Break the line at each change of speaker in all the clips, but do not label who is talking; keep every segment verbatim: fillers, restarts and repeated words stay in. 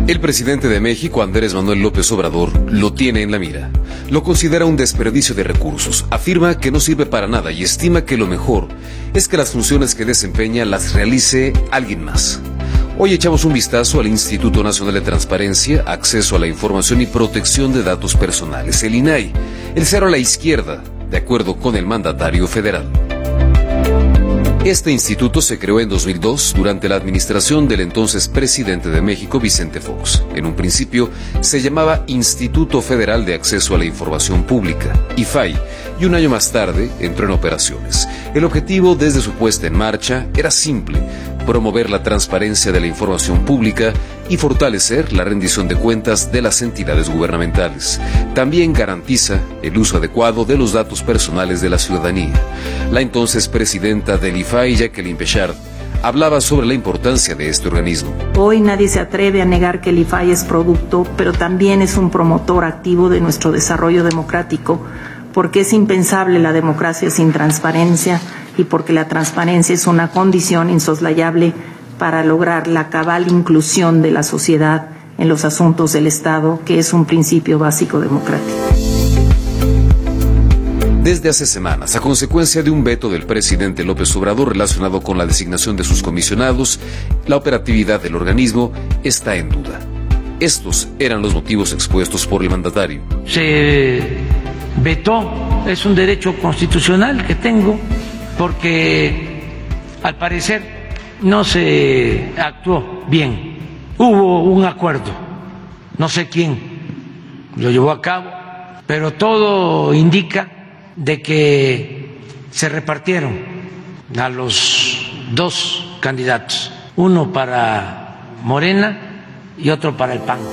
El presidente de México, Andrés Manuel López Obrador, lo tiene en la mira. Lo considera un desperdicio de recursos, afirma que no sirve para nada y estima que lo mejor es que las funciones que desempeña las realice alguien más. Hoy echamos un vistazo al Instituto Nacional de Transparencia, Acceso a la Información y Protección de Datos Personales, el I N A I, el cero a la izquierda, de acuerdo con el mandatario federal. Este instituto se creó en dos mil dos durante la administración del entonces presidente de México, Vicente Fox. En un principio se llamaba Instituto Federal de Acceso a la Información Pública, I F A I, y un año más tarde entró en operaciones. El objetivo desde su puesta en marcha era simple: promover la transparencia de la información pública y fortalecer la rendición de cuentas de las entidades gubernamentales. También garantiza el uso adecuado de los datos personales de la ciudadanía. La entonces presidenta del I F A I, Jacqueline Pechard, hablaba sobre la importancia de este organismo.
Hoy nadie se atreve a negar que el I F A I es producto, pero también es un promotor activo de nuestro desarrollo democrático, porque es impensable la democracia sin transparencia y porque la transparencia es una condición insoslayable para lograr la cabal inclusión de la sociedad en los asuntos del Estado, que es un principio básico democrático.
Desde hace semanas, a consecuencia de un veto del presidente López Obrador relacionado con la designación de sus comisionados, la operatividad del organismo está en duda. Estos eran los motivos expuestos por el mandatario.
Se vetó, es un derecho constitucional que tengo, porque al parecer no se actuó bien. Hubo un acuerdo, no sé quién lo llevó a cabo, pero todo indica de que se repartieron a los dos candidatos, uno para Morena y otro para el P A N.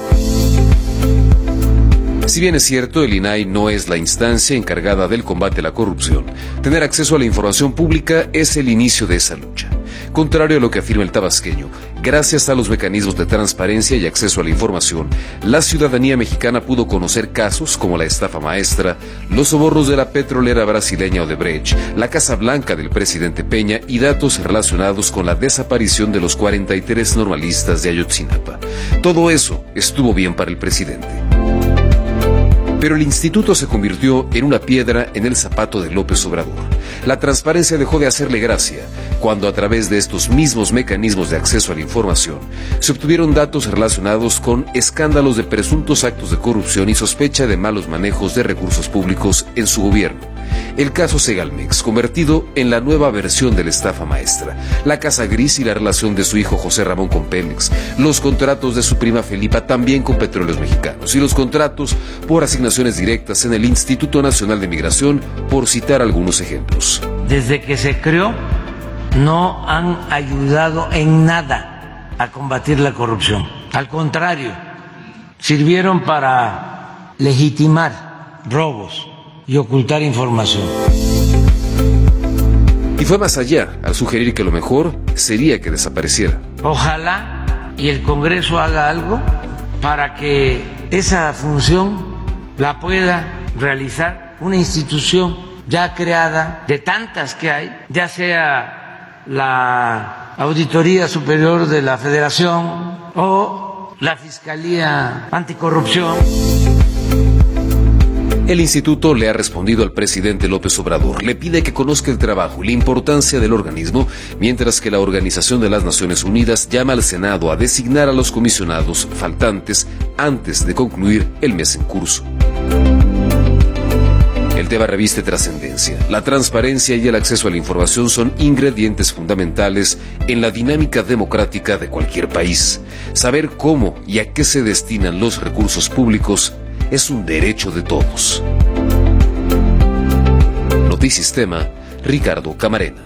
Si bien es cierto, el I N A I no es la instancia encargada del combate a la corrupción, tener acceso a la información pública es el inicio de esa lucha. Contrario a lo que afirma el tabasqueño, gracias a los mecanismos de transparencia y acceso a la información, la ciudadanía mexicana pudo conocer casos como la estafa maestra, los sobornos de la petrolera brasileña Odebrecht, la Casa Blanca del presidente Peña y datos relacionados con la desaparición de los cuarenta y tres normalistas de Ayotzinapa. Todo eso estuvo bien para el presidente. Pero el instituto se convirtió en una piedra en el zapato de López Obrador. La transparencia dejó de hacerle gracia cuando, a través de estos mismos mecanismos de acceso a la información, se obtuvieron datos relacionados con escándalos de presuntos actos de corrupción y sospecha de malos manejos de recursos públicos en su gobierno. El caso Segalmex, convertido en la nueva versión de la estafa maestra, la Casa Gris y la relación de su hijo José Ramón con Pemex, los contratos de su prima Felipa también con Petróleos Mexicanos y los contratos por asignaciones directas en el Instituto Nacional de Migración, por citar algunos ejemplos.
Desde que se creó, no han ayudado en nada a combatir la corrupción. Al contrario, sirvieron para legitimar robos y ocultar información.
Y fue más allá al sugerir que lo mejor sería que desapareciera.
Ojalá y el Congreso haga algo para que esa función la pueda realizar una institución ya creada, de tantas que hay, ya sea la Auditoría Superior de la Federación o la Fiscalía Anticorrupción.
El instituto le ha respondido al presidente López Obrador, le pide que conozca el trabajo y la importancia del organismo, mientras que la Organización de las Naciones Unidas llama al Senado a designar a los comisionados faltantes antes de concluir el mes en curso. El tema reviste trascendencia. La transparencia y el acceso a la información son ingredientes fundamentales en la dinámica democrática de cualquier país. Saber cómo y a qué se destinan los recursos públicos es un derecho de todos. Notisistema, Ricardo Camarena.